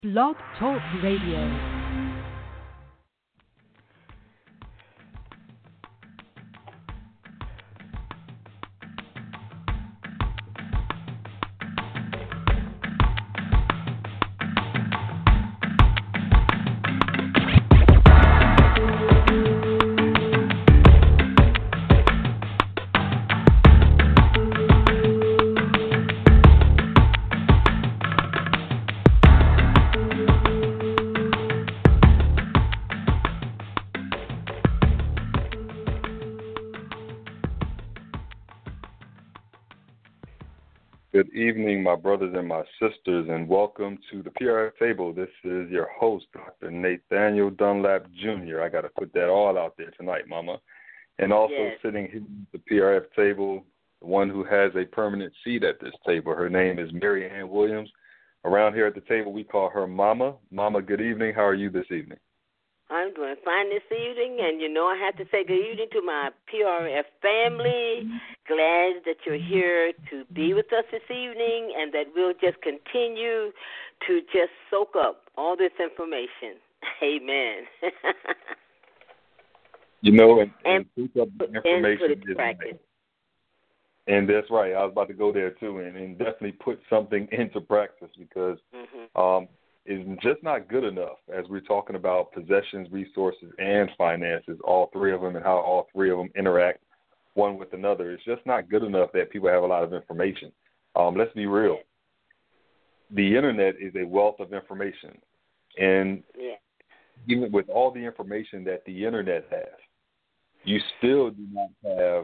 Blog Talk Radio. Good evening, my brothers and my sisters, and welcome to the PRF Table. This is your host, Dr. Nathaniel Dunlap Jr. I got to put that all out there tonight, Mama. And also sitting here at the PRF Table, the one who has a permanent seat at this table. Her name is Mary Ann Williams. Around here at the table, we call her Mama. Mama, good evening. How are you this evening? I'm doing fine this evening, and I have to say good evening to my PRF family. Glad that you're here to be with us this evening, and that we'll just continue to just soak up all this information. Amen. And soak up the information put it to practice. And that's right. I was about to go there, too, and definitely put something into practice because it's just not good enough as we're talking about possessions, resources, and finances, all three of them, and how all three of them interact one with another. It's just not good enough that people have a lot of information. Let's be real. The Internet is a wealth of information. And even with all the information that the Internet has, you still do not have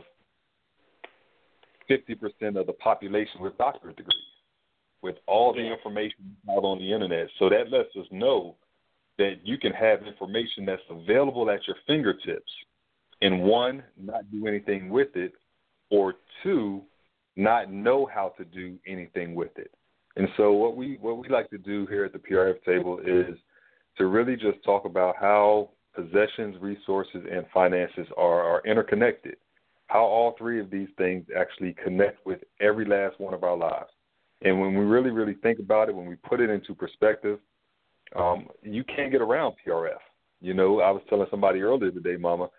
50% of the population with doctorate degrees, with all the information out on the Internet. So that lets us know that you can have information that's available at your fingertips, and one, not do anything with it, or two, not know how to do anything with it. And so what we like to do here at the PRF Table is to really just talk about how possessions, resources, and finances are interconnected, how all three of these things actually connect with every last one of our lives. And when we really, really think about it, when we put it into perspective, you can't get around PRF. I was telling somebody earlier today, Mama,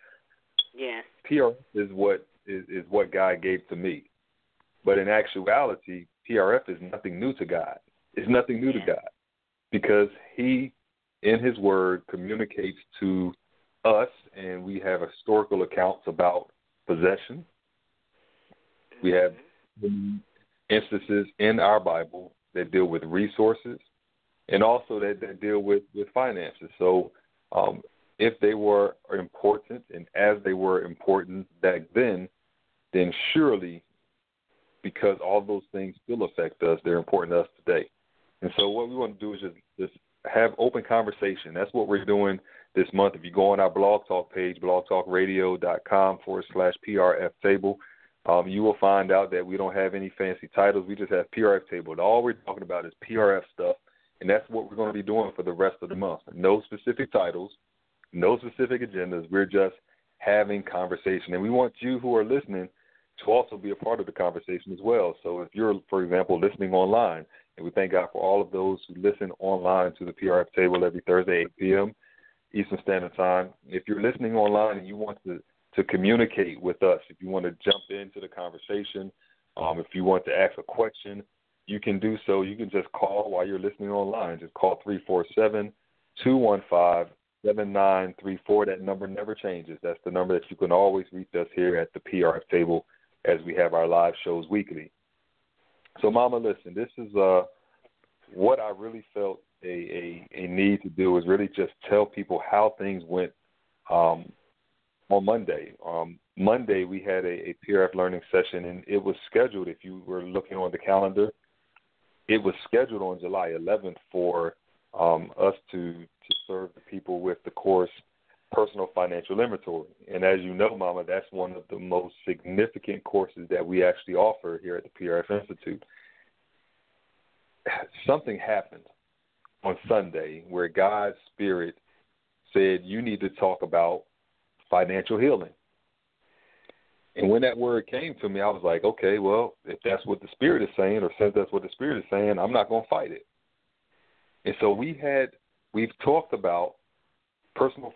PRF is what God gave to me. But in actuality, PRF is nothing new to God. It's nothing new to God because He, in His Word, communicates to us, and we have historical accounts about possession. We have instances in our Bible that deal with resources and also that deal with finances. So if they were important and as they were important back then surely, because all those things still affect us, they're important to us today. And so what we want to do is just have open conversation. That's what we're doing this month. If you go on our Blog Talk page, blogtalkradio.com/PRF Table, you will find out that we don't have any fancy titles. We just have PRF Table. All we're talking about is PRF stuff, and that's what we're going to be doing for the rest of the month. No specific titles, no specific agendas. We're just having conversation, and we want you who are listening to also be a part of the conversation as well. So if you're, for example, listening online, and we thank God for all of those who listen online to the PRF Table every Thursday, 8 p.m. Eastern Standard Time. If you're listening online and you want to communicate with us, if you want to jump into the conversation, if you want to ask a question, you can do so. You can just call while you're listening online. Just call 347-215-7934. That number never changes. That's the number that you can always reach us here at the PRF Table as we have our live shows weekly. So, Mama, listen, this is what I really felt a need to do is really just tell people how things went on Monday. Monday we had a PRF learning session, and it was scheduled, if you were looking on the calendar, it was scheduled on July 11th for us to serve the people with the course Personal Financial Inventory. And as you know, Mama, that's one of the most significant courses that we actually offer here at the PRF Institute. Something happened on Sunday where God's Spirit said, you need to talk about financial healing. And when that word came to me, I was like, okay, well, if that's what the Spirit is saying, or since that's what the Spirit is saying, I'm not going to fight it. And so we've talked about personal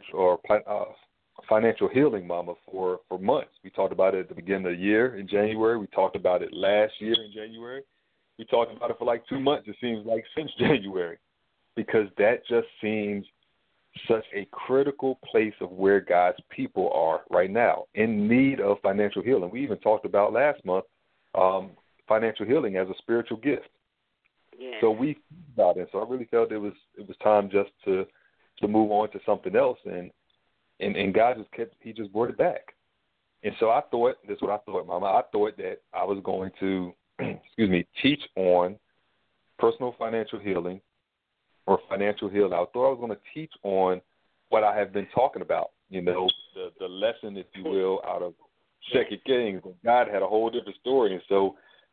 financial healing, Mama, for months. We talked about it at the beginning of the year in January. We talked about it last year in January. We talked about it for like 2 months, it seems like, since January, because that just seems such a critical place of where God's people are right now, in need of financial healing. We even talked about last month financial healing as a spiritual gift. Yes. So we about it. So I really felt it was time just to move on to something else, and God just brought it back. And so I thought, this is what I thought, Mama. I thought that I was going to, teach on personal financial healing or financial healing. I thought I was going to teach on what I have been talking about, the lesson, if you will, out of 2 Kings. God had a whole different story. And so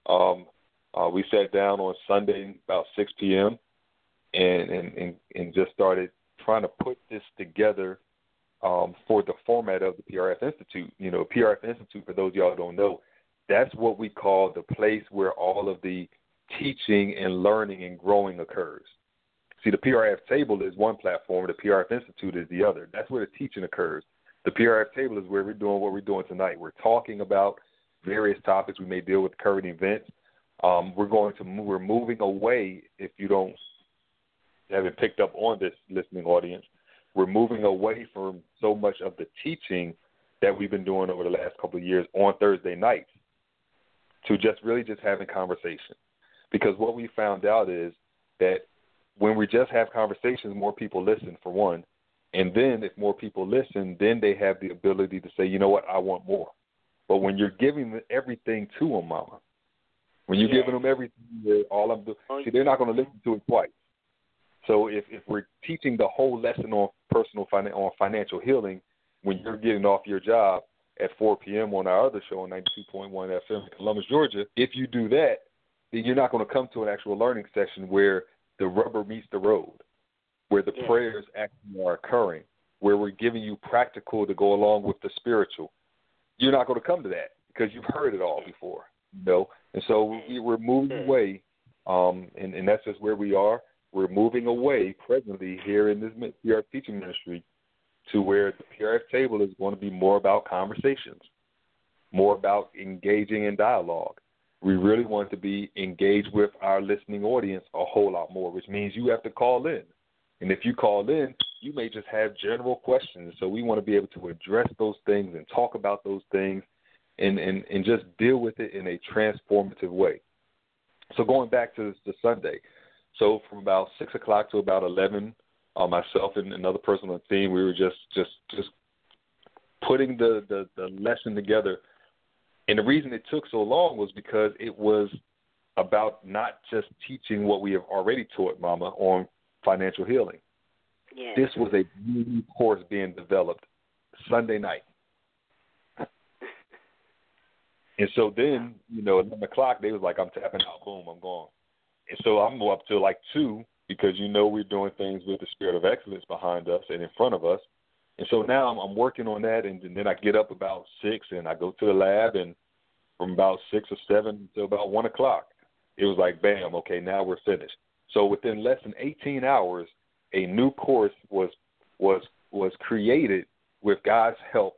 we sat down on Sunday about 6 p.m. and just started trying to put this together for the format of the PRF Institute. PRF Institute, for those of y'all who don't know, that's what we call the place where all of the teaching and learning and growing occurs. See, the PRF table is one platform. The PRF Institute is the other. That's where the teaching occurs. The PRF table is where we're doing what we're doing tonight. We're talking about various topics. We may deal with current events. We're moving away, if you haven't picked up on this, listening audience, we're moving away from so much of the teaching that we've been doing over the last couple of years on Thursday nights to just having conversation. Because what we found out is that when we just have conversations, more people listen, for one. And then if more people listen, then they have the ability to say, you know what, I want more. But when you're giving everything to them, Mama, when you're giving them everything, all of the, they're not going to listen to it twice. So if we're teaching the whole lesson on on financial healing, when you're getting off your job at 4 p.m. on our other show on 92.1 FM in Columbus, Georgia, if you do that, then you're not going to come to an actual learning session where the rubber meets the road, where the prayers actually are occurring, where we're giving you practical to go along with the spiritual. You're not going to come to that because you've heard it all before, And so we're moving away, and that's just where we are. We're moving away presently here in this PRF teaching ministry to where the PRF table is going to be more about conversations, more about engaging in dialogue. We really want to be engaged with our listening audience a whole lot more, which means you have to call in. And if you call in, you may just have general questions. So we want to be able to address those things and talk about those things and just deal with it in a transformative way. So going back to the Sunday, so from about 6 o'clock to about 11, myself and another person on the team, we were just putting the lesson together. And the reason it took so long was because it was about not just teaching what we have already taught, Mama, on financial healing. Yes. This was a new course being developed Sunday night. And so then, 11 o'clock, they was like, I'm tapping out, boom, I'm gone. And so I'm up till like 2 because, we're doing things with the spirit of excellence behind us and in front of us. And so now I'm working on that, and then I get up about 6 and I go to the lab, and from about 6 or 7 to about 1 o'clock, it was like, bam, okay, now we're finished. So within less than 18 hours, a new course was created with God's help.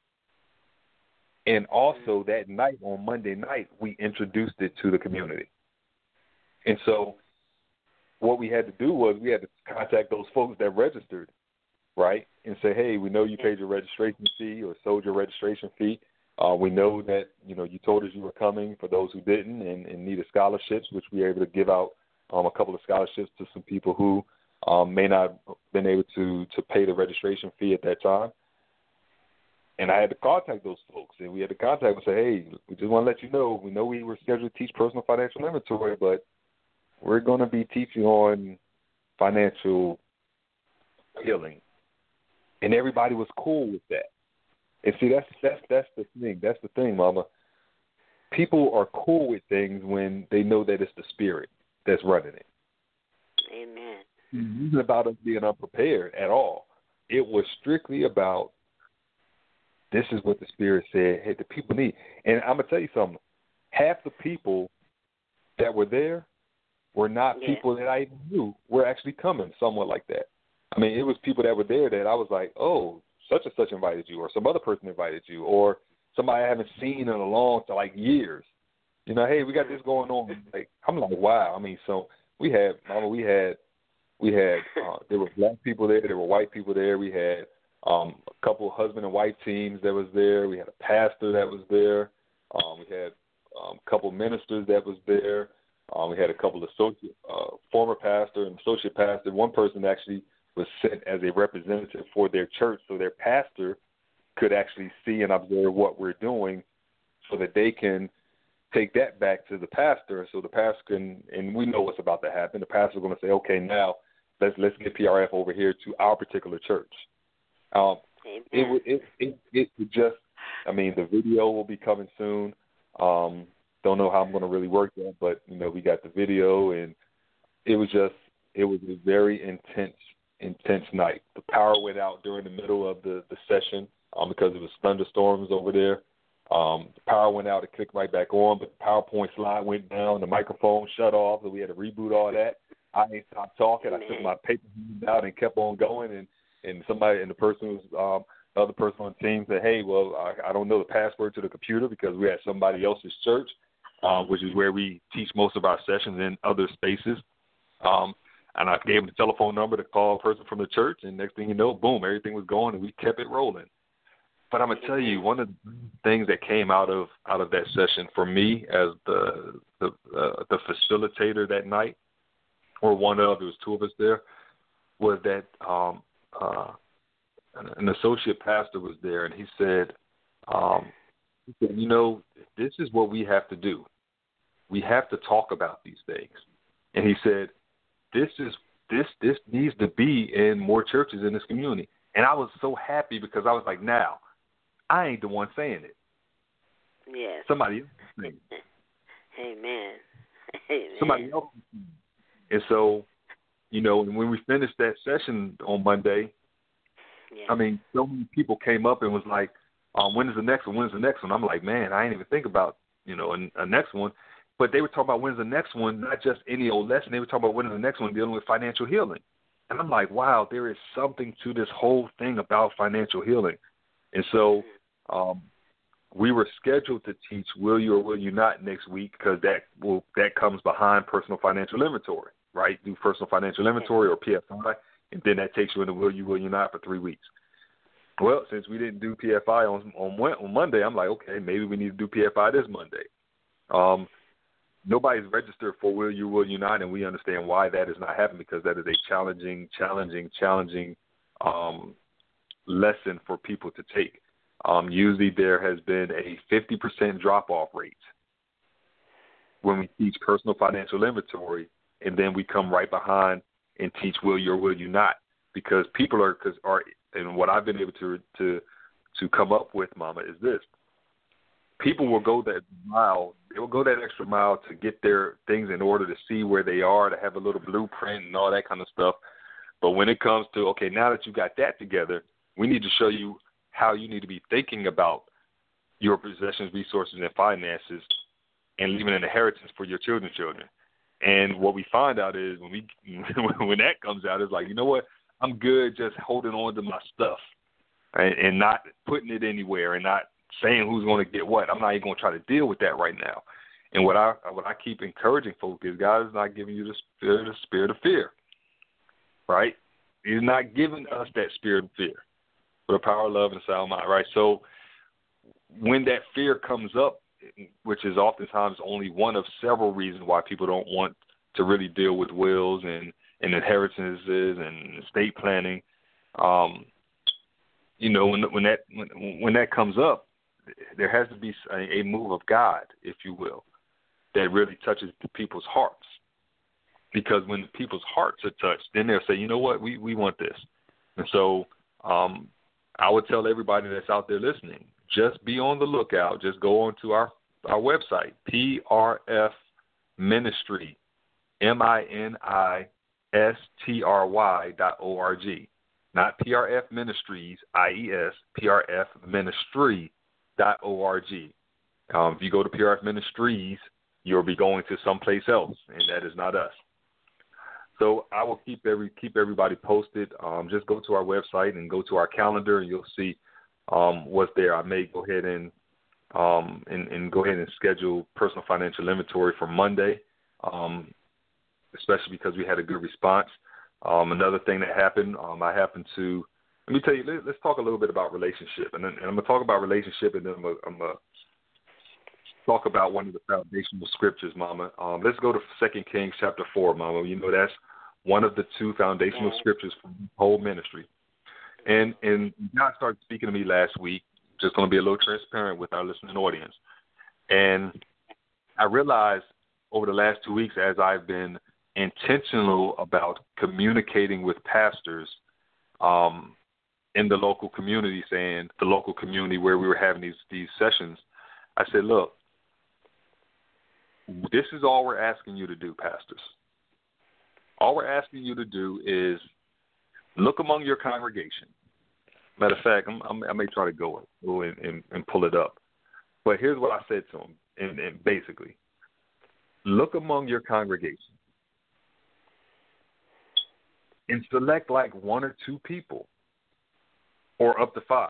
And also that night, on Monday night, we introduced it to the community. And so what we had to do was we had to contact those folks that registered, right, and say, hey, we know you paid your registration fee or sold your registration fee. We know that, you told us you were coming for those who didn't and needed scholarships, which we were able to give out a couple of scholarships to some people who may not have been able to pay the registration fee at that time. And I had to contact those folks, and we had to contact them and say, hey, we just want to let you know, we know we were scheduled to teach personal financial inventory, but we're going to be teaching on financial healing. And everybody was cool with that. And see, that's the thing. That's the thing, Mama. People are cool with things when they know that it's the Spirit that's running it. Amen. It wasn't about us being unprepared at all. It was strictly about, this is what the Spirit said, hey, the people need. And I'm going to tell you something. Half the people that were there were not people that I even knew were actually coming, somewhat like that. I mean, it was people that were there that I was like, oh, such and such invited you, or some other person invited you, or somebody I haven't seen in a long, like years. You know, hey, we got this going on. Like, I'm like, wow. I mean, so there were black people there, there were white people there. We had a couple of husband and wife teams that was there. We had a pastor that was there. We had a couple of ministers that was there. We had a couple of former pastor and associate pastor. One person actually was sent as a representative for their church, so their pastor could actually see and observe what we're doing, so that they can take that back to the pastor, so the pastor can, and we know what's about to happen. The pastor's going to say, okay, now let's get PRF over here to our particular church. It just, I mean, the video will be coming soon. Don't know how I'm going to really work that, but you know, we got the video, and it was a very intense night. The power went out during the middle of the session because it was thunderstorms over there. The power went out, it clicked right back on, but the PowerPoint slide went down, the microphone shut off, so we had to reboot all that. I ain't stopped talking. I took my paper out and kept on going, and the other person on the team said, hey, well, I don't know the password to the computer because we're at somebody else's church, which is where we teach most of our sessions in other spaces. And I gave him the telephone number to call a person from the church, and next thing you know, boom, everything was going, and we kept it rolling. But I'm gonna tell you, one of the things that came out of that session for me as the facilitator that night, or there was two of us there, was that an associate pastor was there, and he said, you know, this is what we have to do. We have to talk about these things. And he said, this needs to be in more churches in this community. And I was so happy because I was like, now, I ain't the one saying it. Yes. Somebody else is saying it. Amen. Somebody else is saying it. And so, you know, when we finished that session on Monday, I mean, so many people came up and was like, when is the next one? When's the next one? I'm like, man, I ain't even think about, you know, a next one. But they were talking about when's the next one, not just any old lesson. They were talking about when is the next one dealing with financial healing. And I'm like, wow, there is something to this whole thing about financial healing. And so we were scheduled to teach Will You or Will You Not next week because that comes behind Personal Financial Inventory, right? Do Personal Financial Inventory or PFI, and then that takes you into Will You, Will You Not for 3 weeks. Well, since we didn't do PFI on Monday, I'm like, okay, maybe we need to do PFI this Monday. Nobody's registered for Will You Not, and we understand why that is not happening because that is a challenging lesson for people to take. Usually there has been a 50% drop-off rate when we teach Personal Financial Inventory, and then we come right behind and teach Will You or Will You Not, because people are and what I've been able to come up with, Mama, is this. People will go that mile. They will go that extra mile to get their things in order to see where they are, to have a little blueprint and all that kind of stuff. But when it comes to, okay, now that you got that together, we need to show you how you need to be thinking about your possessions, resources, and finances, and leaving an inheritance for your children's children. And what we find out is when that comes out, it's like, you know what? I'm good just holding on to my stuff and not putting it anywhere and not saying who's going to get what. I'm not even going to try to deal with that right now. And what I keep encouraging folks is God is not giving you the spirit of fear, right? He's not giving us that spirit of fear, but a power of love and a sound mind, right? So when that fear comes up, which is oftentimes only one of several reasons why people don't want to really deal with wills and inheritances and estate planning, you know, when that comes up, there has to be a move of God, if you will, that really touches the people's hearts. Because when the people's hearts are touched, then they'll say, you know what, we want this. And so I would tell everybody that's out there listening, just be on the lookout. Just go on to our website, PRF Ministry, MINISTRY.org. Not PRF Ministries, IES, PRF Ministry.org. If you go to PRF Ministries, you'll be going to someplace else, and that is not us. So I will keep everybody posted. Just go to our website and go to our calendar, and you'll see what's there. I may go ahead and go ahead and schedule personal financial inventory for Monday, especially because we had a good response. Another thing that happened, let me tell you, let's talk a little bit about relationship. And I'm going to talk about relationship, and then I'm going to talk about one of the foundational scriptures, Mama. Let's go to 2 Kings chapter 4, Mama. You know, that's one of the two foundational scriptures for the whole ministry. And God started speaking to me last week. Just going to be a little transparent with our listening audience. And I realized over the last 2 weeks, as I've been intentional about communicating with pastors in the local community, saying the local community where we were having these sessions, I said, look, this is all we're asking you to do, pastors. All we're asking you to do is look among your congregation. Matter of fact, I may try to go and pull it up. But here's what I said to him, and basically, look among your congregation and select like 1 or 2 people or up to 5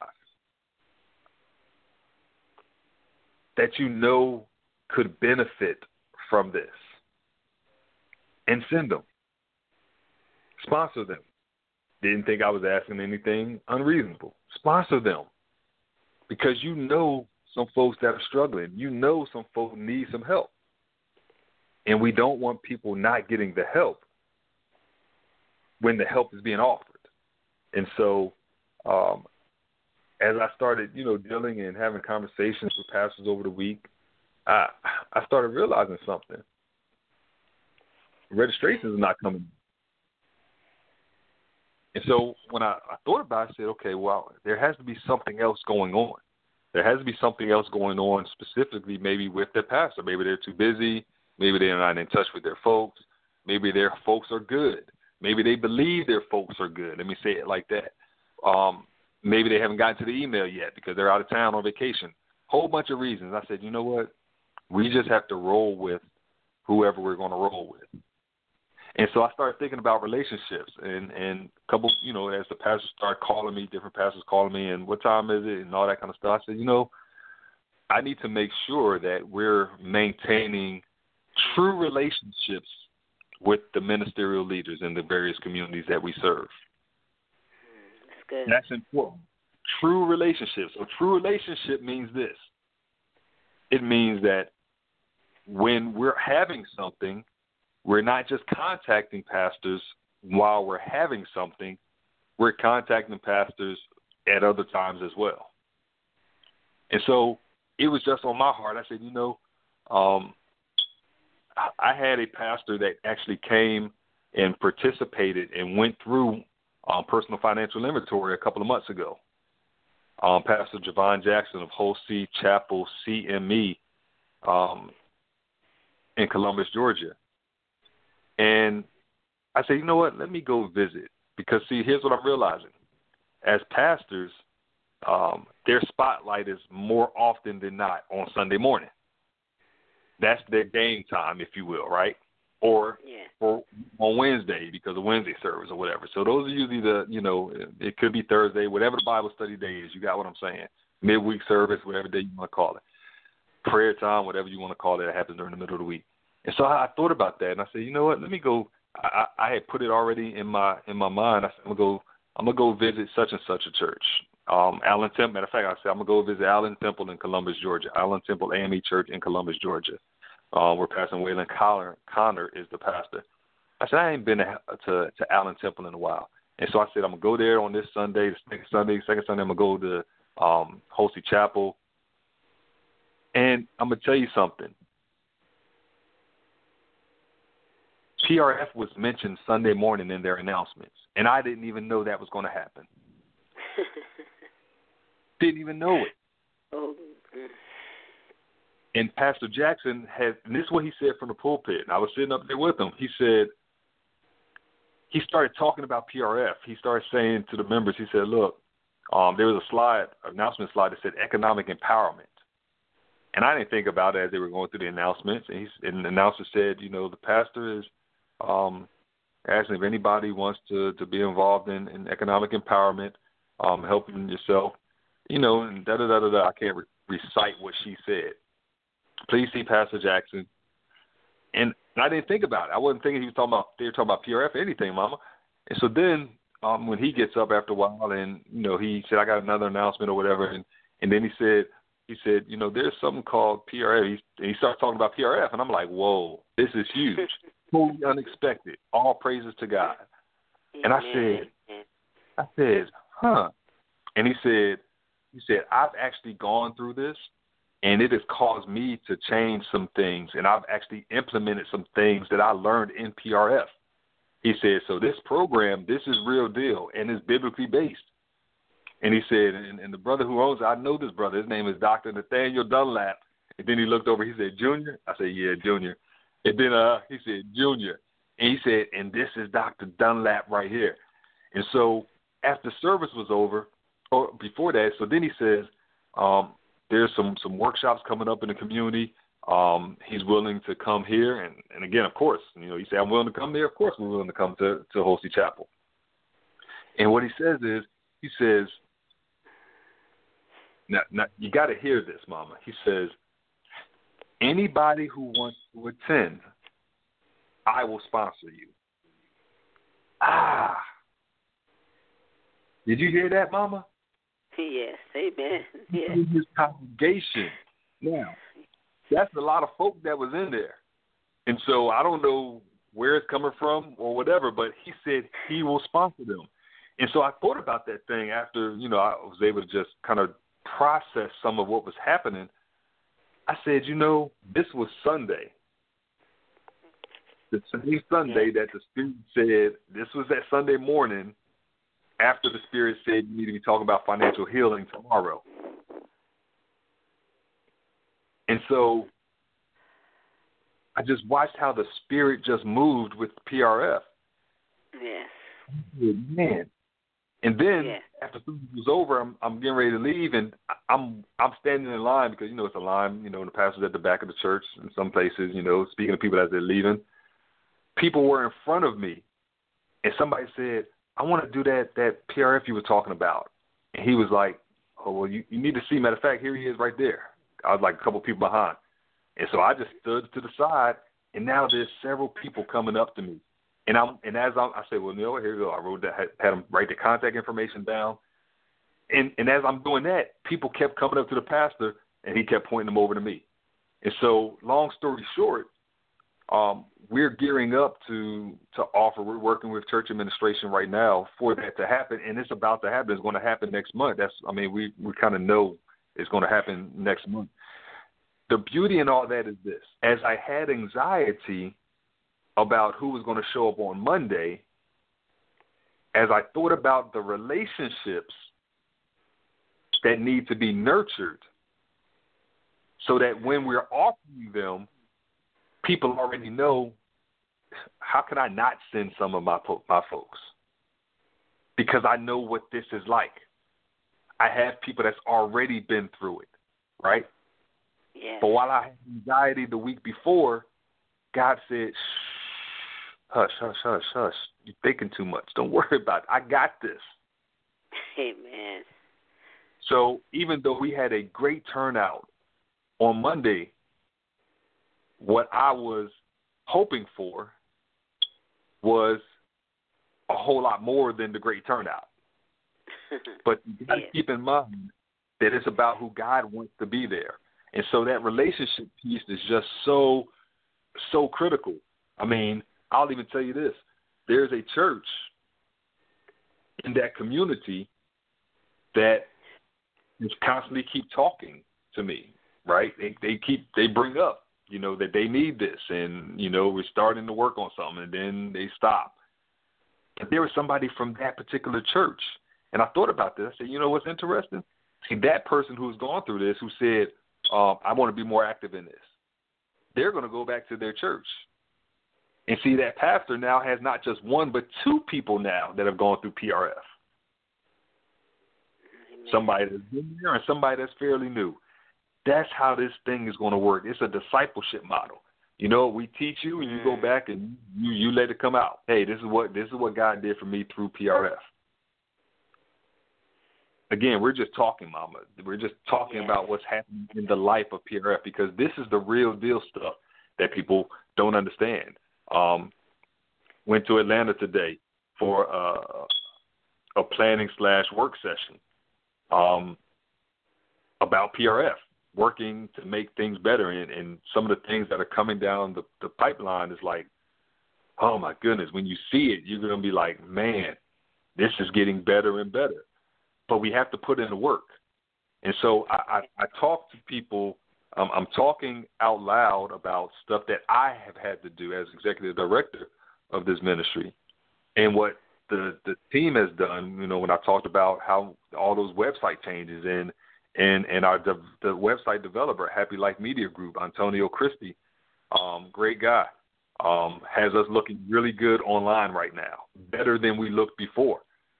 that you know could benefit from this, and send them. Sponsor them. Didn't think I was asking anything unreasonable. Sponsor them, because you know some folks that are struggling. You know some folks need some help. And we don't want people not getting the help when the help is being offered. And so as I started, dealing and having conversations with pastors over the week, I started realizing something. Registrations are not coming. And so when I thought about it, I said, okay, well, there has to be something else going on. There has to be something else going on, specifically maybe with their pastor. Maybe they're too busy. Maybe they're not in touch with their folks. Maybe their folks are good. Maybe they believe their folks are good. Let me say it like that. Maybe they haven't gotten to the email yet because they're out of town on vacation. Whole bunch of reasons. I said, you know what? We just have to roll with whoever we're going to roll with. And so I started thinking about relationships, and a couple, as the pastors started calling me, different pastors calling me, and what time is it, and all that kind of stuff. I said, I need to make sure that we're maintaining true relationships with the ministerial leaders in the various communities that we serve. That's good. That's important. True relationships. So true relationship means this. It means that when we're having something, we're not just contacting pastors while we're having something. We're contacting pastors at other times as well. And so it was just on my heart. I said, I had a pastor that actually came and participated and went through personal financial inventory a couple of months ago. Pastor Javon Jackson of Whole Seed Chapel CME in Columbus, Georgia. And I said, you know what, let me go visit. Because, see, here's what I'm realizing. As pastors, their spotlight is more often than not on Sunday morning. That's their game time, if you will, right? Or on Wednesday because of Wednesday service or whatever. So those are usually it could be Thursday, whatever the Bible study day is. You got what I'm saying? Midweek service, whatever day you want to call it. Prayer time, whatever you want to call it, that happens during the middle of the week. And so I thought about that, and I said, you know what? Let me go. I had put it already in my mind. I said, I'm gonna go visit such and such a church. Allen Temple. Matter of fact, I said I'm gonna go visit Allen Temple in Columbus, Georgia. Allen Temple AME Church in Columbus, Georgia, where Pastor Waylon Connor is the pastor. I said I ain't been to Allen Temple in a while, and so I said I'm gonna go there on this Sunday. The next Sunday, second Sunday, I'm gonna go to Whole Seed Chapel, and I'm gonna tell you something. PRF was mentioned Sunday morning in their announcements, and I didn't even know that was going to happen. Didn't even know it. Oh. And Pastor Jackson and this is what he said from the pulpit, and I was sitting up there with him. He said, he started talking about PRF. He started saying to the members, he said, look, there was an announcement slide that said economic empowerment. And I didn't think about it as they were going through the announcements. And the announcer said, the pastor is asking if anybody wants to be involved in economic empowerment, helping yourself, and da-da-da-da-da. I can't recite what she said. Please see Pastor Jackson. And I didn't think about it. I wasn't thinking they were talking about PRF or anything, Mama. And so then when he gets up after a while and, he said, I got another announcement or whatever. And then he said, there's something called PRF. And he starts talking about PRF. And I'm like, whoa, this is huge. Totally unexpected. All praises to God. And I said, huh. And he said, I've actually gone through this, and it has caused me to change some things, and I've actually implemented some things that I learned in PRF. He said, so this program, this is real deal, and it's biblically based. And he said, and the brother who owns it, I know this brother. His name is Dr. Nathaniel Dunlap. And then he looked over. He said, Junior? I said, yeah, Junior. And then he said, Junior. And he said, and this is Dr. Dunlap right here. And so after service was over, or before that, so then he says, there's some workshops coming up in the community. He's willing to come here. And again, of course, he said, I'm willing to come there. Of course, we're willing to come to Holsey Chapel. And what he says is, he says, now you got to hear this, Mama. He says, anybody who wants to attend, I will sponsor you. Did you hear that, Mama? Yes, amen. Yes. His congregation. Now, that's a lot of folk that was in there. And so I don't know where it's coming from or whatever, but he said he will sponsor them. And so I thought about that thing after, I was able to just kind of process some of what was happening. I said, this was Sunday. The same Sunday that the Spirit said, this was that Sunday morning after the Spirit said you need to be talking about financial healing tomorrow. And so I just watched how the Spirit just moved with PRF. Yes. Man. And then after food was over, I'm getting ready to leave, and I'm standing in line because, it's a line, and the pastor's at the back of the church in some places, speaking to people as they're leaving. People were in front of me, and somebody said, I want to do that PRF you were talking about. And he was like, oh, well, you need to see. Matter of fact, here he is right there. I was like a couple people behind. And so I just stood to the side, and now there's several people coming up to me. And I said, well, here you go. I wrote that, had him write the contact information down. And as I'm doing that, people kept coming up to the pastor, and he kept pointing them over to me. And so, long story short, we're gearing up to offer. We're working with church administration right now for that to happen, and it's about to happen. It's going to happen next month. We kind of know it's going to happen next month. The beauty in all that is this: as I had anxiety about who was going to show up on Monday, as I thought about the relationships that need to be nurtured so that when we're offering them, people already know, how can I not send some of my folks? Because I know what this is like. I have people that's already been through it, right? Yeah. But while I had anxiety the week before, God said, hush, hush, hush, hush. You're thinking too much. Don't worry about it. I got this. Amen. So even though we had a great turnout on Monday, what I was hoping for was a whole lot more than the great turnout. But you got to keep in mind that it's about who God wants to be there. And so that relationship piece is just so critical. I'll even tell you this. There's a church in that community that just constantly keep talking to me, right? They bring up, that they need this, and, we're starting to work on something, and then they stop. But there was somebody from that particular church, and I thought about this. I said, what's interesting? See, that person who's gone through this, who said, I want to be more active in this, they're going to go back to their church. And see, that pastor now has not just one, but two people now that have gone through PRF. Amen. Somebody that's been there and somebody that's fairly new. That's how this thing is going to work. It's a discipleship model. You know, we teach you, and you go back and you let it come out. Hey, this is what God did for me through PRF. Again, we're just talking, Mama. We're just talking about what's happening in the life of PRF, because this is the real deal stuff that people don't understand. Went to Atlanta today for a planning/work session about PRF, working to make things better. And some of the things that are coming down the pipeline is like, oh, my goodness, when you see it, you're going to be like, man, this is getting better and better. But we have to put in the work. And so I talk to people. I'm talking out loud about stuff that I have had to do as executive director of this ministry, and what the team has done. You know, when I talked about how all those website changes and the website developer, Happy Life Media Group, Antonio Christie, great guy, has us looking really good online right now, better than we looked before.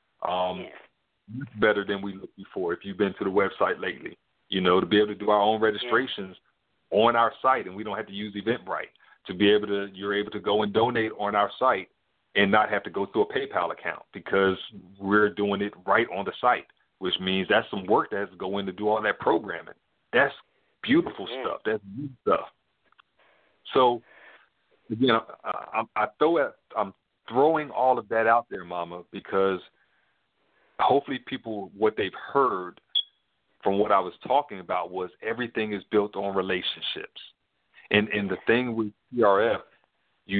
Better than we looked before. If you've been to the website lately, you know, to be able to do our own registrations on our site, and we don't have to use Eventbrite. You're able to go and donate on our site and not have to go through a PayPal account, because we're doing it right on the site, which means that's some work that has to go in to do all that programming. That's beautiful stuff. That's new stuff. So again, I'm throwing all of that out there, Mama, because hopefully people, what they've heard from what I was talking about was everything is built on relationships. And the thing with PRF, you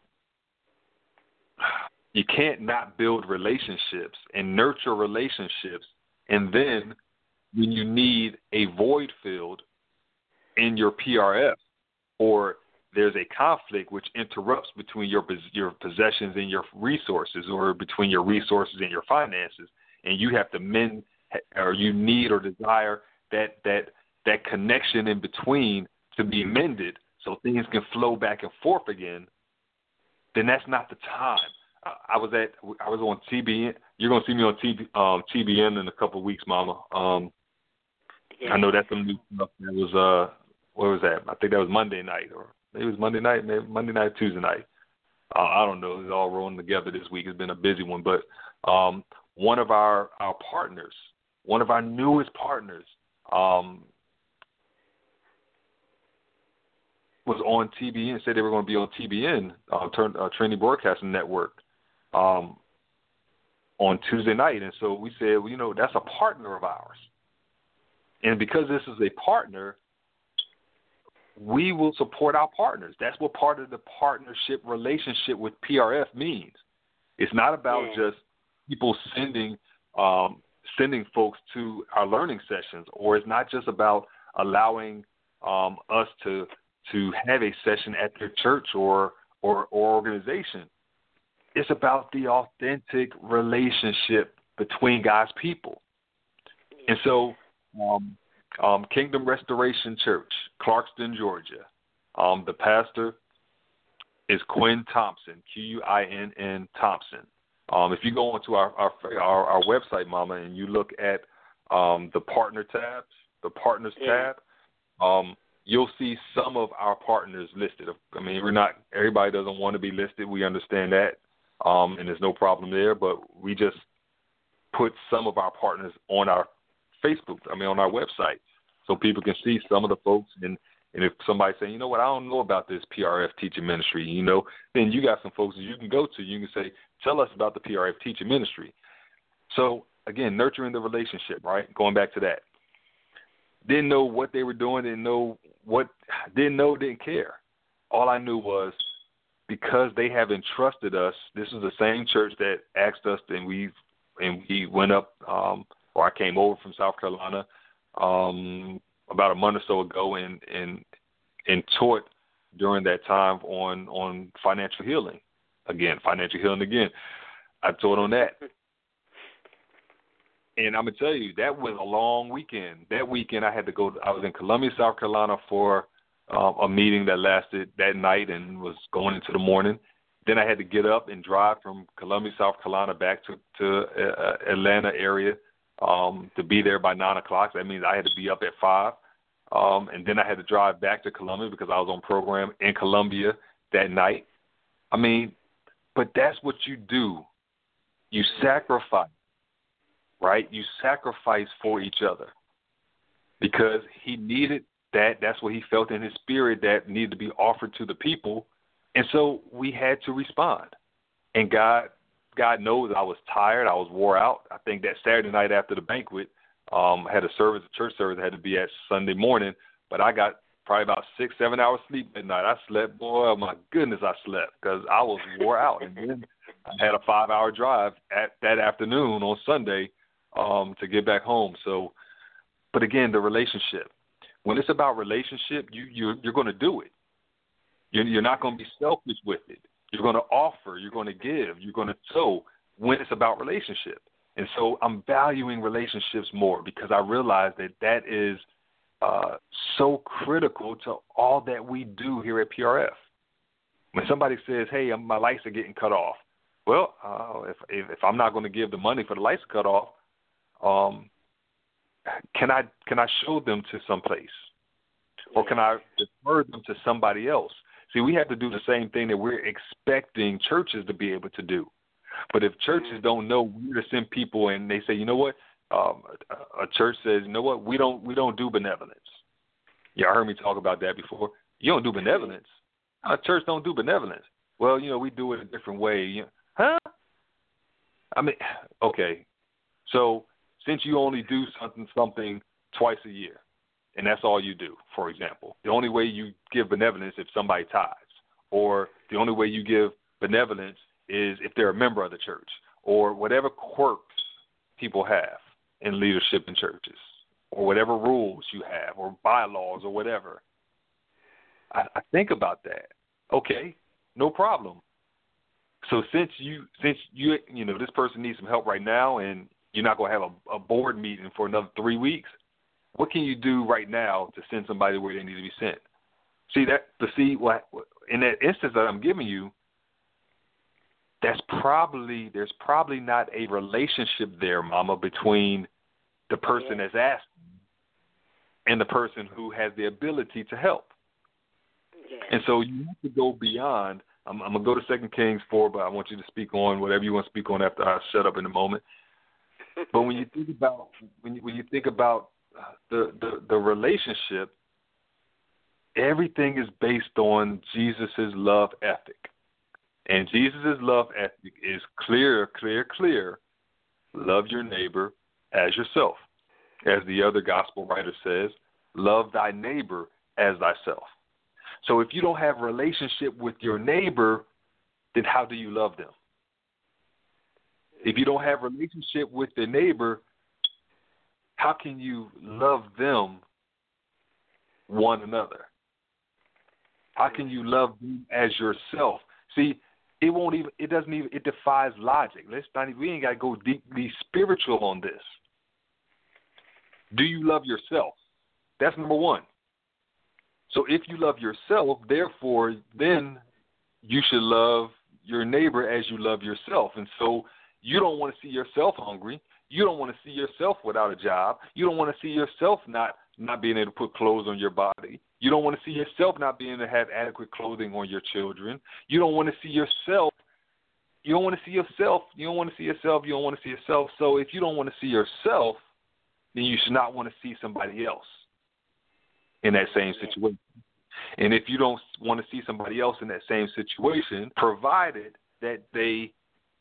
can't not build relationships and nurture relationships, and then when you need a void filled in your PRF, or there's a conflict which interrupts between your possessions and your resources, or between your resources and your finances, and you have to mend, or you need or desire that connection in between to be mended so things can flow back and forth again, then that's not the time. I was on TBN. You're going to see me on TBN in a couple of weeks, Mama. I know that's some new stuff. That was, what was that? I think that was Monday night, or maybe it was Monday night, Tuesday night. I don't know. It's all rolling together this week. It's been a busy one. But one of our partners, one of our newest partners, was on TBN, said they were going to be on TBN, Trinity Broadcasting Network, on Tuesday night. And so we said, well, you know, that's a partner of ours. And because this is a partner, we will support our partners. That's what part of the partnership relationship with PRF means. It's not about just people sending folks to our learning sessions, or it's not just about allowing us to have a session at their church or organization. It's about the authentic relationship between God's people. And so Kingdom Restoration Church, Clarkston, Georgia, the pastor is Quinn Thompson, Quinn Thompson. If you go onto our website, Mama, and you look at the partner tabs, the partners tab, you'll see some of our partners listed. I mean, everybody doesn't want to be listed. We understand that, and there's no problem there. But we just put some of our partners on our on our website, so people can see some of the folks. And if somebody's saying, you know what, I don't know about this PRF teaching ministry, you know, then you got some folks that you can go to. You can say, tell us about the PRF teaching ministry. So again, nurturing the relationship, right? Going back to that. Didn't know what they were doing, didn't care. All I knew was, because they have entrusted us, this is the same church that asked us, and we went up, or I came over from South Carolina about a month or so ago and taught during that time on financial healing. Again. I taught on that. And I'm going to tell you, that was a long weekend. That weekend I was in Columbia, South Carolina for a meeting that lasted that night and was going into the morning. Then I had to get up and drive from Columbia, South Carolina back to Atlanta area to be there by 9 o'clock. That means I had to be up at 5. And then I had to drive back to Columbia because I was on program in Columbia that night. I mean, but that's what you do. You sacrifice, right? You sacrifice for each other because he needed that. That's what he felt in his spirit that needed to be offered to the people. And so we had to respond. And God knows I was tired. I was wore out. I think that Saturday night after the banquet, I had a church service that had to be at Sunday morning, but I got probably about 6-7 hours sleep at night. I slept, boy, oh my goodness, I slept because I was wore out. And then I had a 5-hour drive at that afternoon on Sunday to get back home. So, but again, the relationship. When it's about relationship, you're going to do it. You're not going to be selfish with it. You're going to offer. You're going to give. You're going to sow when it's about relationship. And so I'm valuing relationships more because I realize that is so critical to all that we do here at PRF. When somebody says, hey, my lights are getting cut off, well, if I'm not going to give the money for the lights cut off, can I show them to someplace? Or can I refer them to somebody else? See, we have to do the same thing that we're expecting churches to be able to do. But if churches don't know where to send people and they say, you know what, a church says, you know what, we don't do benevolence. Yeah, I heard me talk about that before. You don't do benevolence. A church don't do benevolence. Well, we do it a different way. Huh? I mean, okay. So since you only do something twice a year, and that's all you do, for example, the only way you give benevolence if somebody tithes, or the only way you give benevolence is if they're a member of the church, or whatever quirks people have in leadership in churches, or whatever rules you have, or bylaws, or whatever. I think about that. Okay, no problem. So since you this person needs some help right now, and you're not going to have a board meeting for another 3 weeks, what can you do right now to send somebody where they need to be sent? In that instance that I'm giving you, there's probably not a relationship there, Mama, between the person that's asking and the person who has the ability to help. Yes. And so you have to go beyond. I'm going to go to 2 Kings 4, but I want you to speak on whatever you want to speak on after I shut up in a moment. But when you think about the relationship, everything is based on Jesus' love ethic. And Jesus' love ethic is clear. Love your neighbor as yourself. As the other gospel writer says, love thy neighbor as thyself. So if you don't have a relationship with your neighbor, then how do you love them? If you don't have a relationship with the neighbor, how can you love them one another? How can you love them as yourself? See, it defies logic. We ain't got to go deeply spiritual on this. Do you love yourself? That's number one. So if you love yourself, therefore, then you should love your neighbor as you love yourself. And so you don't want to see yourself hungry. You don't want to see yourself without a job. You don't want to see yourself not being able to put clothes on your body. You don't want to see yourself not being able to have adequate clothing on your children. You don't want to see yourself. You don't want to see yourself. You don't want to see yourself. You don't want to see yourself. So if you don't want to see yourself, then you should not want to see somebody else in that same situation. And if you don't want to see somebody else in that same situation, providing that they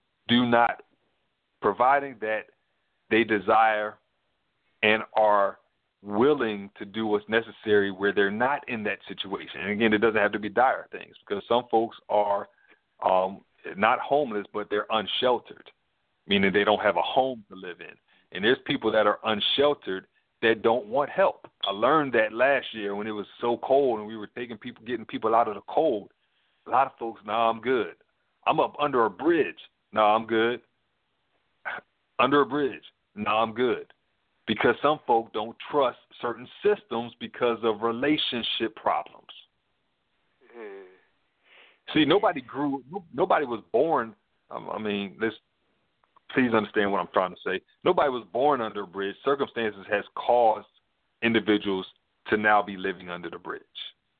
desire and are willing to do what's necessary where they're not in that situation. And again, it doesn't have to be dire things, because some folks are not homeless, but they're unsheltered, meaning they don't have a home to live in. And there's people that are unsheltered that don't want help. I learned that last year when it was so cold and we were getting people out of the cold. A lot of folks, I'm good. I'm up under a bridge. I'm good. Under a bridge. I'm good. Because some folk don't trust certain systems because of relationship problems. See, nobody was born. Please understand what I'm trying to say. Nobody was born under a bridge. Circumstances has caused individuals to now be living under the bridge.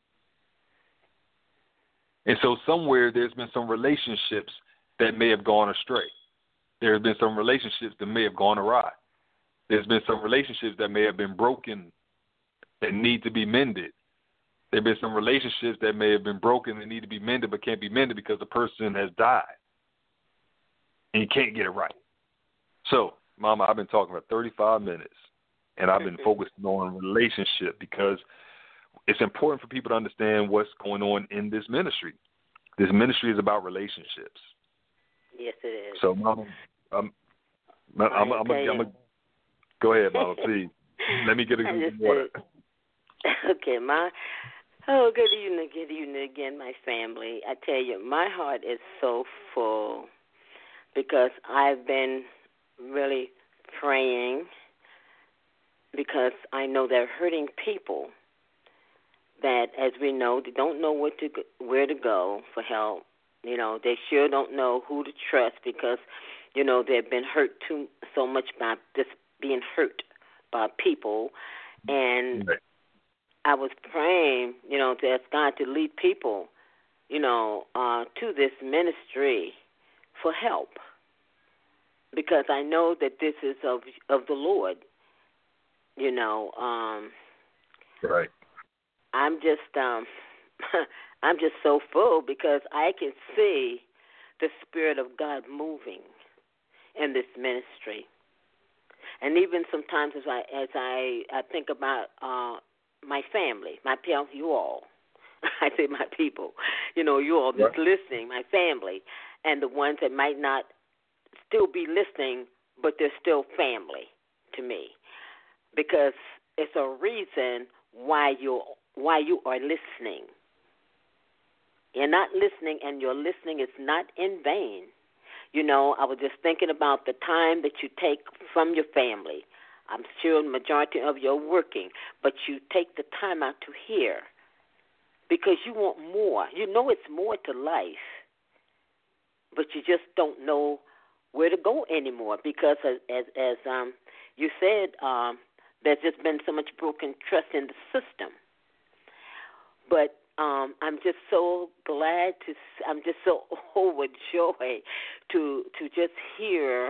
And so somewhere there's been some relationships that may have gone astray. There have been some relationships that may have gone awry. There's been some relationships that may have been broken that need to be mended. There have been some relationships that may have been broken that need to be mended but can't be mended because the person has died. And you can't get it right. So, Mama, I've been talking for 35 minutes, and I've been focusing on relationship because it's important for people to understand what's going on in this ministry. This ministry is about relationships. Yes, it is. So, Mama, I'm gonna go ahead, Mama, please. Let me get a good water. Okay, good evening again, my family. I tell you, my heart is so full because I've been really praying because I know they're hurting people that, as we know, they don't know where to go for help. They sure don't know who to trust because, they've been hurt so much by just being hurt by people. And I was praying, to ask God to lead people, to this ministry for help because I know that this is of the Lord, Right. I'm just I'm just so full because I can see the Spirit of God moving in this ministry. And even sometimes as I think about my family, my people, you all, I say my people, you all just listening, my family, and the ones that might not still be listening, but they're still family to me, because it's a reason why you are listening. You're not listening, and your listening is not in vain. I was just thinking about the time that you take from your family. I'm sure the majority of you are working, but you take the time out to hear because you want more. You know it's more to life, but you just don't know where to go anymore because, as you said, there's just been so much broken trust in the system. But I'm just so glad I'm just so overjoyed to just hear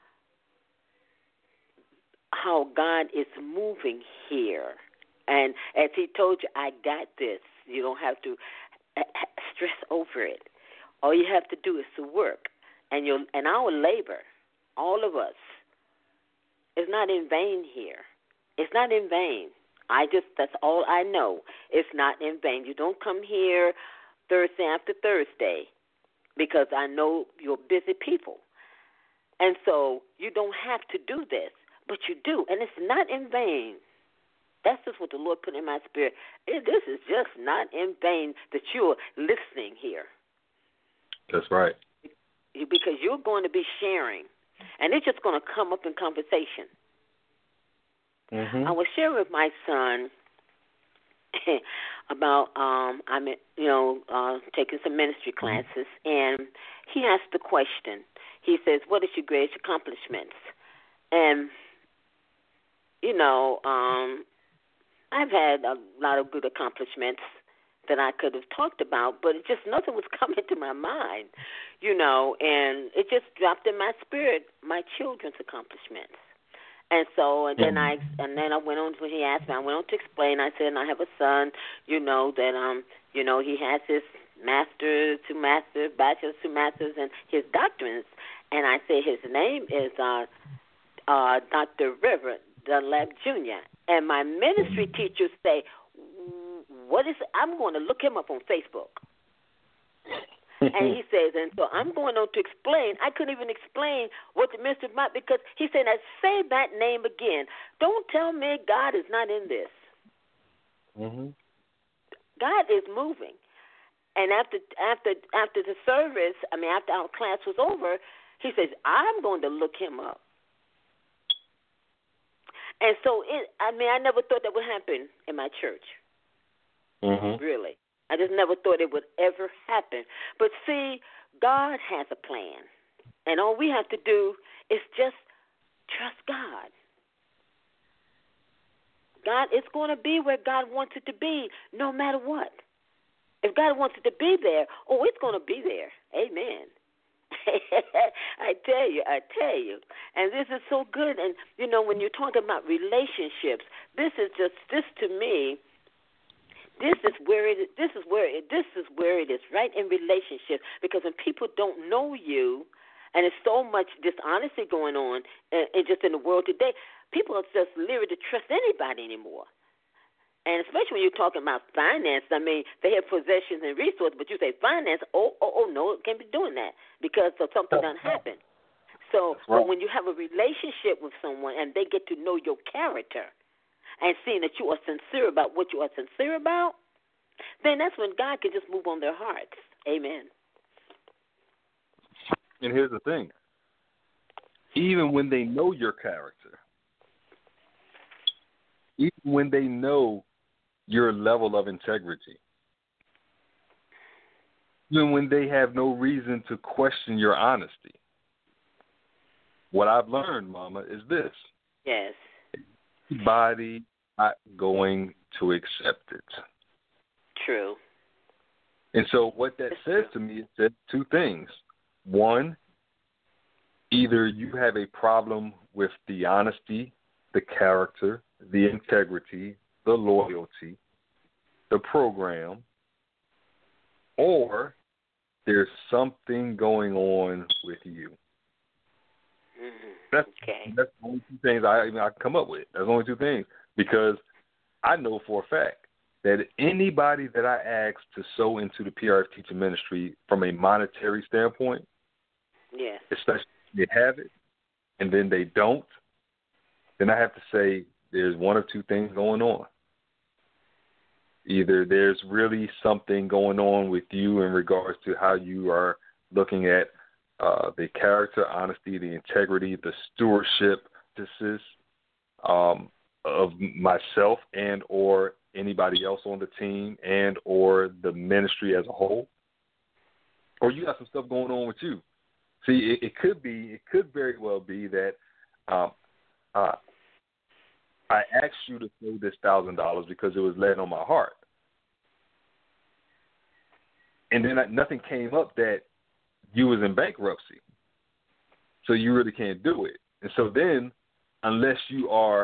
how God is moving here. And as he told you, I got this. You don't have to stress over it. All you have to do is to work. And our labor, all of us, is not in vain here. It's not in vain. That's all I know. It's not in vain. You don't come here Thursday after Thursday because I know you're busy people. And so you don't have to do this, but you do. And it's not in vain. That's just what the Lord put in my spirit. This is just not in vain that you're listening here. That's right. Because you're going to be sharing, and it's just going to come up in conversation. Mm-hmm. I was sharing with my son about I'm taking some ministry classes, and he asked the question. He says, "What is your greatest accomplishments?" And I've had a lot of good accomplishments that I could have talked about, but it just nothing was coming to my mind, and it just dropped in my spirit, my children's accomplishments. And then I went on when he asked me, I went on to explain. I said, I have a son, that he has his master's, 2 masters, bachelor's, 2 masters, and his doctorates. And I said his name is Dr. Reverend Dunlap Jr. And my ministry teachers say, what is it? I'm going to look him up on Facebook. And he says, and so I'm going on to explain. I couldn't even explain what the ministry meant because he said, I say that name again. Don't tell me God is not in this. Mm-hmm. God is moving. And after the service, after our class was over, he says, I'm going to look him up. And so I never thought that would happen in my church. Mm-hmm. Really. I just never thought it would ever happen. But see, God has a plan. And all we have to do is just trust God. it's going to be where God wants it to be, no matter what. If God wants it to be there, it's going to be there. Amen. I tell you. And this is so good. And, when you're talking about relationships, this to me, this is where it is, right in relationships. Because when people don't know you, and there's so much dishonesty going on just in the world today, people are just leery to trust anybody anymore. And especially when you're talking about finance, I mean, they have possessions and resources, but you say finance, no, it can't be doing that because of something done happened. So but when you have a relationship with someone and they get to know your character and seeing that you are sincere about what you are sincere about, then that's when God can just move on their hearts. Amen. And here's the thing. Even when they know your character, even when they know your level of integrity, even when they have no reason to question your honesty, what I've learned, Mama, is this. Yes. Everybody not going to accept it. True. And so what that says to me, it says two things. One, either you have a problem with the honesty, the character, the integrity, the loyalty, the program, or there's something going on with you. That's the only two things I come up with. That's the only two things. Because I know for a fact that anybody that I ask to sow into the PRF teaching ministry from a monetary standpoint, especially if they have it, and then they don't, then I have to say there's one of two things going on. Either there's really something going on with you in regards to how you are looking at the character, honesty, the integrity, the stewardship of myself and or anybody else on the team and or the ministry as a whole, or you got some stuff going on with you. See, it could very well be that I asked you to pay this $1,000 because it was laid on my heart. And then nothing came up that you was in bankruptcy. So you really can't do it. And so then, unless you are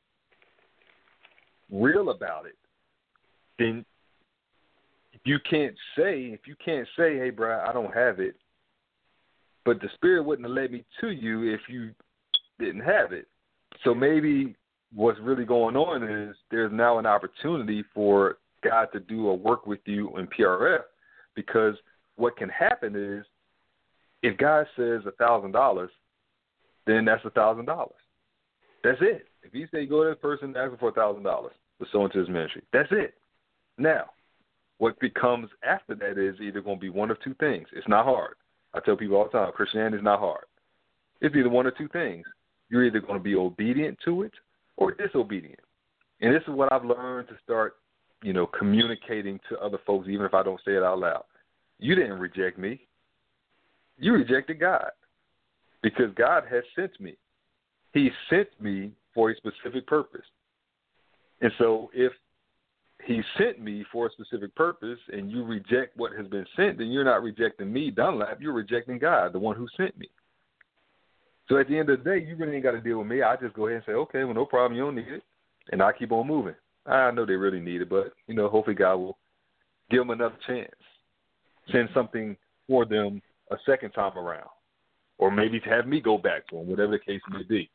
real about it, then if you can't say, hey, bro, I don't have it, but the Spirit wouldn't have led me to you if you didn't have it. So maybe what's really going on is there's now an opportunity for God to do a work with you in PRF, because what can happen is if God says $1,000, then that's $1,000. That's it. If he say go to that person and ask him for $1,000 to sow into his ministry, that's it. Now, what becomes after that is either going to be one of two things. It's not hard. I tell people all the time, Christianity is not hard. It's either one of two things. You're either going to be obedient to it or disobedient. And this is what I've learned to start, communicating to other folks, even if I don't say it out loud. You didn't reject me. You rejected God, because God has sent me. He sent me for a specific purpose. And so if he sent me for a specific purpose and you reject what has been sent, then you're not rejecting me, Dunlap. You're rejecting God, the one who sent me. So at the end of the day, you really ain't got to deal with me. I just go ahead and say, okay, well, no problem. You don't need it. And I keep on moving. I know they really need it, but, hopefully God will give them another chance. Send something for them a second time around. Or maybe to have me go back to them, whatever the case may be.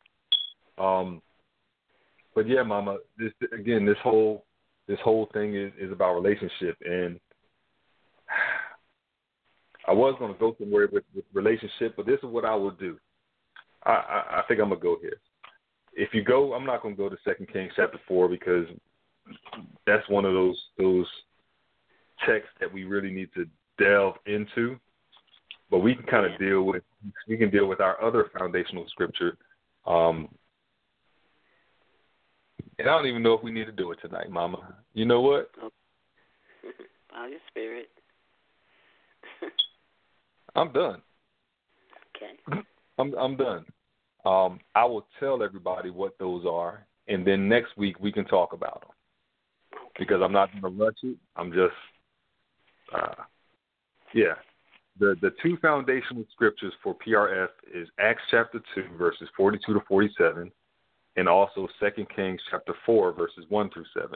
But yeah, Mama, this whole thing is about relationship. And I was going to go somewhere with relationship, but this is what I will do. I think I'm going to go here. If you go, I'm not going to go to 2 Kings chapter 4, because that's one of those texts that we really need to delve into. But we can kind of deal with our other foundational scripture. And I don't even know if we need to do it tonight, Mama. You know what? By your Spirit. I'm done. Okay. I'm done. I will tell everybody what those are and then next week we can talk about them. Because I'm not going to rush it. I'm just, The two foundational scriptures for PRF is Acts chapter 2, verses 42 to 47, and also 2 Kings chapter 4, verses 1 through 7.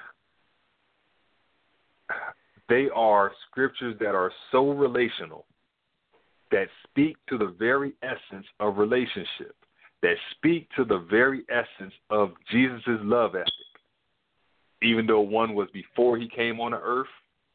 They are scriptures that are so relational, that speak to the very essence of relationship, that speak to the very essence of Jesus' love ethic, even though one was before he came on the earth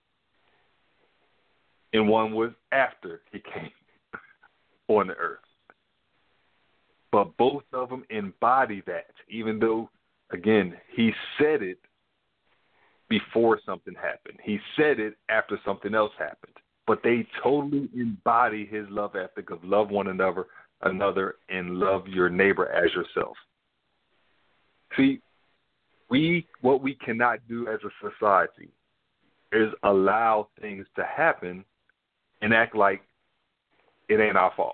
and one was after he came on the earth. But both of them embody that, even though, again, he said it before something happened. He said it after something else happened. But they totally embody his love ethic of love one another, and love your neighbor as yourself. See, what we cannot do as a society is allow things to happen and act like it ain't our fault.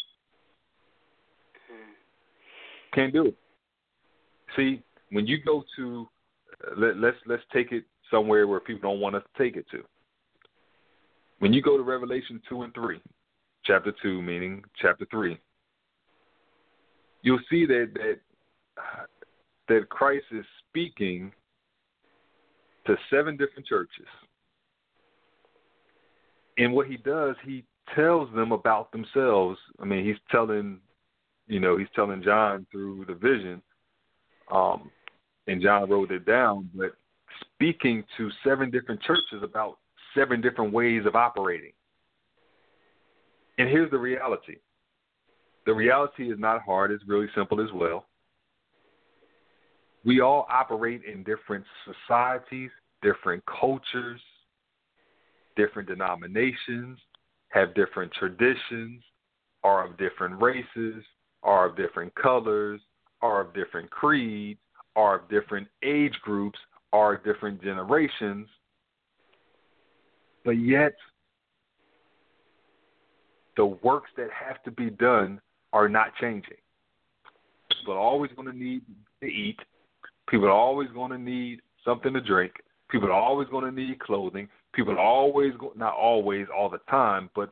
Can't do it. See, when you go to let's take it somewhere where people don't want us to take it to. When you go to Revelation 2 and 3, chapter 2 meaning chapter 3, you'll see that Christ is speaking to 7 different churches. And what he does, he tells them about themselves. I mean, he's telling John through the vision, and John wrote it down, but speaking to 7 different churches about 7 different ways of operating. And here's the reality. The reality is not hard. It's really simple as well. We all operate in different societies, different cultures, different denominations, have different traditions, are of different races, are of different colors, are of different creeds, are of different age groups, are of different generations. But yet, the works that have to be done are not changing. People are always going to need to eat. People are always going to need something to drink. People are always going to need clothing. People are always, not always all the time, but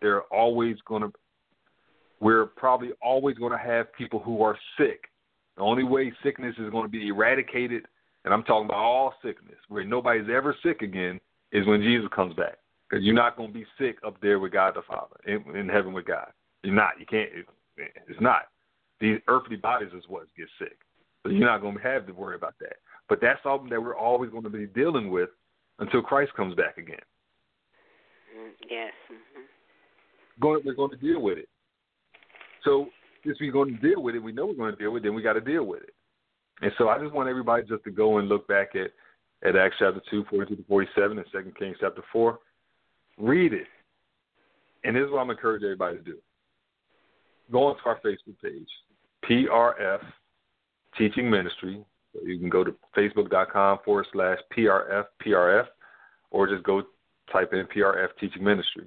we're probably always going to have people who are sick. The only way sickness is going to be eradicated, and I'm talking about all sickness, where nobody's ever sick again, is when Jesus comes back. Because you're not going to be sick up there with God the Father, in heaven with God. You're not. You can't. It's not. These earthly bodies is what gets sick. So you're not going to have to worry about that. But that's something that we're always going to be dealing with until Christ comes back again. Yes. We're going to deal with it. So since we're going to deal with it, we know we're going to deal with it, then we got to deal with it. And so I just want everybody just to go and look back at Acts chapter 2, 42 to 47, and 2 Kings chapter 4. Read it. And this is what I'm encouraging everybody to do. Go onto our Facebook page, PRF Teaching Ministry. So you can go to facebook.com/PRF, or just go type in PRF Teaching Ministry.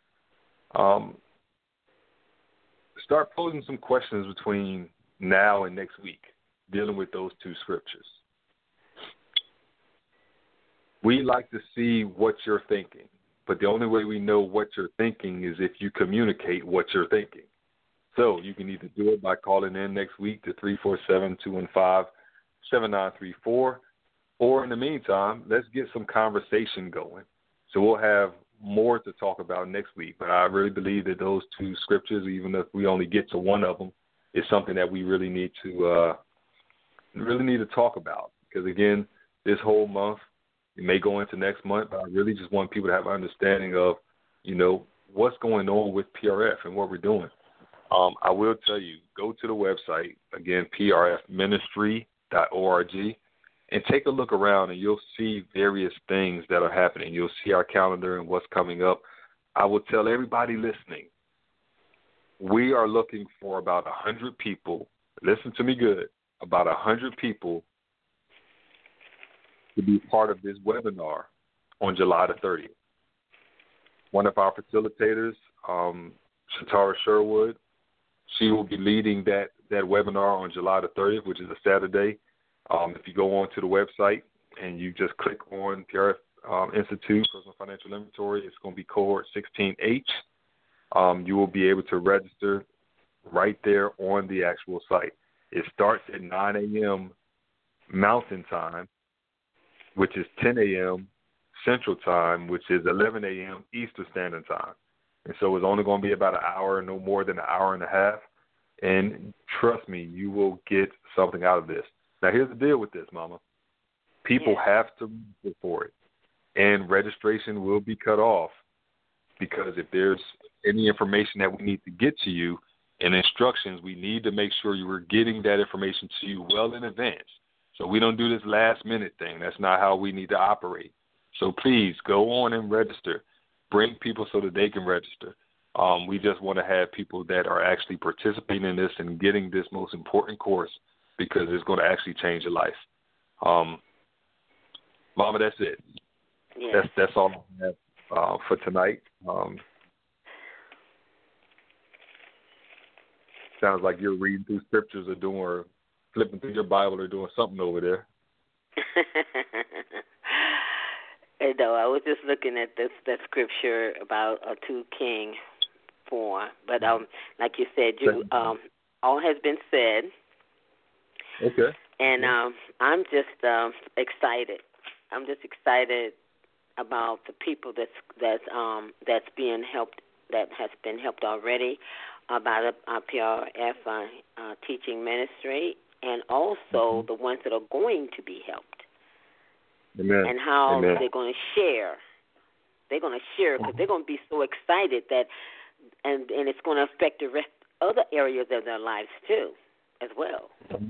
Start posing some questions between now and next week dealing with those 2 scriptures. We like to see what you're thinking, but the only way we know what you're thinking is if you communicate what you're thinking. So you can either do it by calling in next week to 347-215-7934, or in the meantime, let's get some conversation going. So we'll have more to talk about next week, but I really believe that those 2 scriptures, even if we only get to one of them, is something that we really need to talk about. Because again, this whole month, it may go into next month, but I really just want people to have an understanding of, what's going on with PRF and what we're doing. I will tell you, go to the website, again, prfministry.org, and take a look around, and you'll see various things that are happening. You'll see our calendar and what's coming up. I will tell everybody listening, we are looking for about 100 people. Listen to me good. About 100 people to be part of this webinar on July the 30th. One of our facilitators, Shatara Sherwood, she will be leading that webinar on July the 30th, which is a Saturday. If you go onto the website and you just click on PRF Institute, Personal Financial Inventory, it's going to be cohort 16H. You will be able to register right there on the actual site. It starts at 9 a.m. Mountain Time, which is 10 a.m. Central Time, which is 11 a.m. Eastern Standard Time. And so it's only going to be about an hour, no more than an hour and a half. And trust me, you will get something out of this. Now, here's the deal with this, Mama. People have to register for it, and registration will be cut off because if there's any information that we need to get to you and instructions, we need to make sure you are getting that information to you well in advance. So we don't do this last-minute thing. That's not how we need to operate. So please go on and register. Bring people so that they can register. We just want to have people that are actually participating in this and getting this most important course because it's going to actually change your life. Mama, that's it. Yes. That's all I have for tonight. Sounds like you're reading through scriptures or flipping through your Bible or doing something over there. No, I was just looking at that scripture about 2 Kings 4. But like you said, all has been said. Okay. And I'm just excited. I'm just excited about the people that's being helped, that has been helped already, about our PRF teaching ministry, and also the ones that are going to be helped. Amen. And how Amen. they're going to share. They're going to share because they're going to be so excited that, and it's going to affect the rest other areas of their lives too, as well.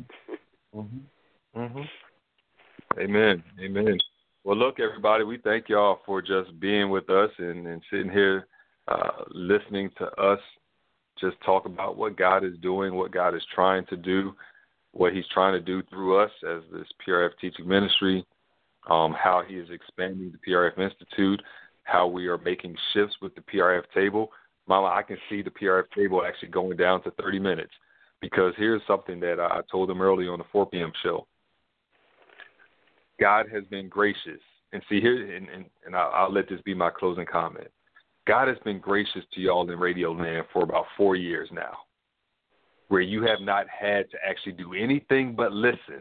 Amen. Amen. Well, look, everybody, we thank y'all for just being with us and sitting here listening to us just talk about what God is doing, what God is trying to do, what he's trying to do through us as this PRF teaching ministry, how he is expanding the PRF Institute, how we are making shifts with the PRF table. Mama, I can see the PRF table actually going down to 30 minutes because here's something that I told them earlier on the 4 p.m. show. God has been gracious. And see, here, and I'll let this be my closing comment. God has been gracious to y'all in Radio Land for about 4 years now, where you have not had to actually do anything but listen.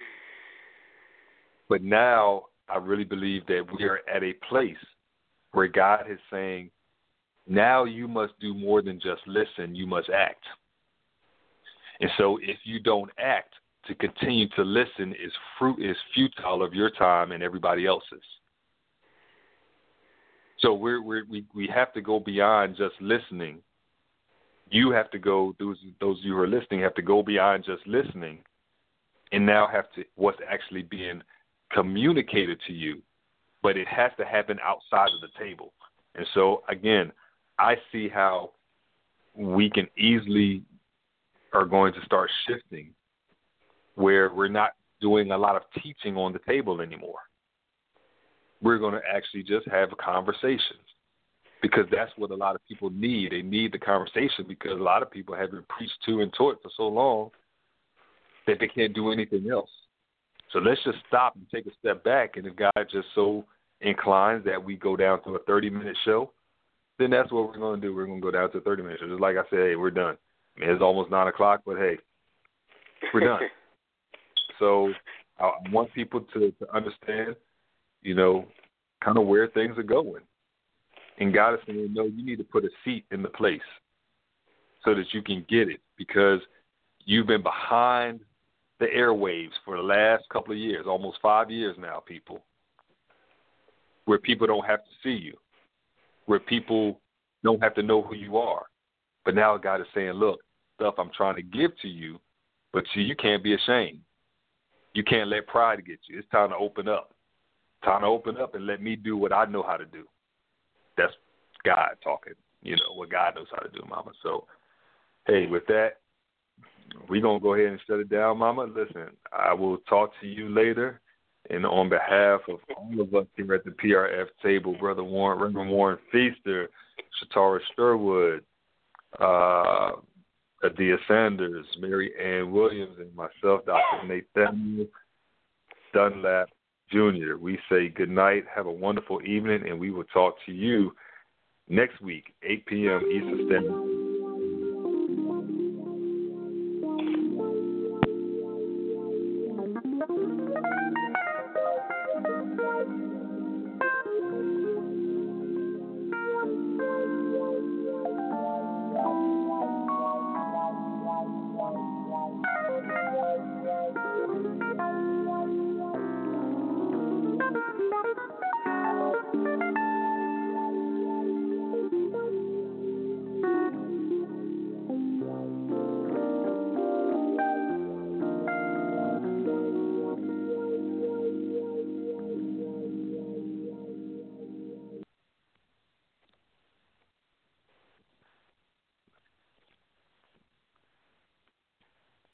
But now I really believe that we are at a place where God is saying, now you must do more than just listen, you must act. And so if you don't act, to continue to listen is futile of your time and everybody else's. So we have to go beyond just listening. You have to go, those of you who are listening have to go beyond just listening and now have to, what's actually being communicated to you, but it has to happen outside of the table. And so, again, I see how we can easily are going to start shifting where we're not doing a lot of teaching on the table anymore. We're going to actually just have conversations because that's what a lot of people need. They need the conversation because a lot of people have been preached to and taught for so long that they can't do anything else. So let's just stop and take a step back, and if God just so inclines that we go down to a 30-minute show, then that's what we're going to do. We're going to go down to a 30-minute show. Just like I said, hey, we're done. I mean, it's almost 9 o'clock, but, hey, we're done. So I want people to understand, kind of where things are going. And God is saying, no, you need to put a seat in the place so that you can get it because you've been behind the airwaves for the last couple of years, almost 5 years now, people, where people don't have to see you, where people don't have to know who you are. But now God is saying, look, stuff I'm trying to give to you, but you can't be ashamed. You can't let pride get you. It's time to open up. Time to open up and let me do what I know how to do. That's God talking, what God knows how to do, Mama. So, hey, with that, we're going to go ahead and shut it down, Mama. Listen, I will talk to you later. And on behalf of all of us here at the PRF table, Brother Warren, Reverend Warren Feaster, Shatara Sherwood, Adia Sanders, Mary Ann Williams, and myself, Dr. Nathaniel Dunlap Jr. We say good night, have a wonderful evening, and we will talk to you next week, 8 p.m. Eastern Standard.